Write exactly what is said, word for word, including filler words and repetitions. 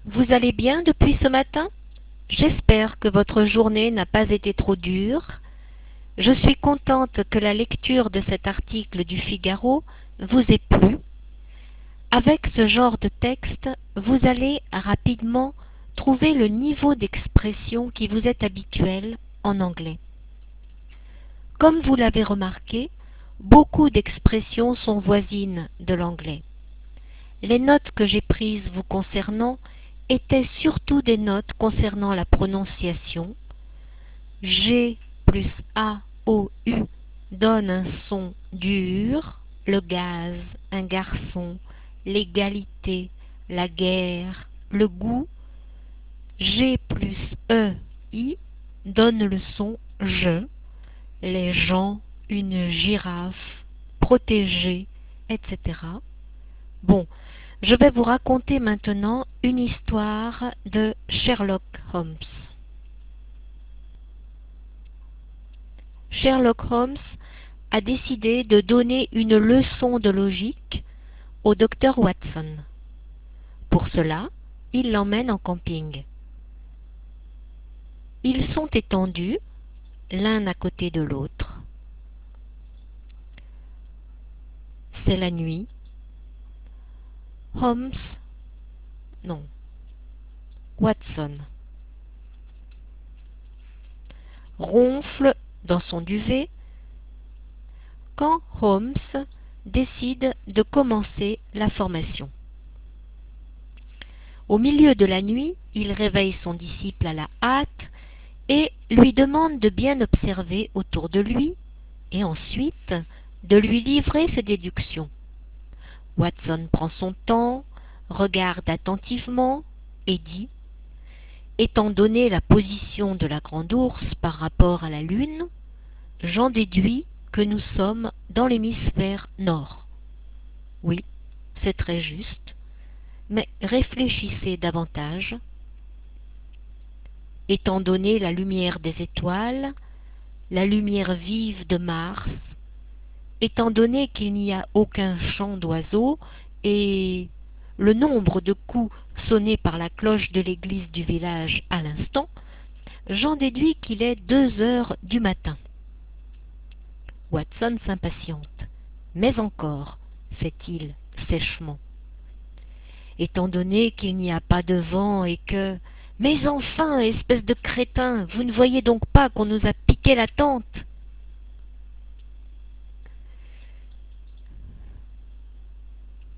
Vous allez bien depuis ce matin? J'espère que votre journée n'a pas été trop dure. Je suis contente que la lecture de cet article du Figaro vous ait plu. Avec ce genre de texte, vous allez rapidement trouver le niveau d'expression qui vous est habituel en anglais. Comme vous l'avez remarqué, beaucoup d'expressions sont voisines de l'anglais. Les notes que j'ai prises vous concernant étaient surtout des notes concernant la prononciation. G plus A O U donne un son dur, le gaz, un garçon, l'égalité, la guerre, le goût. G plus E I donne le son je, les gens, une girafe, protéger, et cetera. Bon, je vais vous raconter maintenant une histoire de Sherlock Holmes. Sherlock Holmes a décidé de donner une leçon de logique au docteur Watson. Pour cela, il l'emmène en camping. Ils sont étendus, l'un à côté de l'autre. C'est la nuit. Holmes, non, Watson, ronfle dans son duvet quand Holmes décide de commencer la formation. Au milieu de la nuit, il réveille son disciple à la hâte et lui demande de bien observer autour de lui et ensuite de lui livrer ses déductions. Watson prend son temps, regarde attentivement et dit « Étant donné la position de la grande ours par rapport à la Lune, j'en déduis que nous sommes dans l'hémisphère nord. » Oui, c'est très juste, mais réfléchissez davantage. Étant donné la lumière des étoiles, la lumière vive de Mars, étant donné qu'il n'y a aucun chant d'oiseaux et le nombre de coups sonnés par la cloche de l'église du village à l'instant, j'en déduis qu'il est deux heures du matin. Watson s'impatiente. Mais encore, fait-il sèchement. Étant donné qu'il n'y a pas de vent et que... Mais enfin, espèce de crétin, vous ne voyez donc pas qu'on nous a piqué la tente?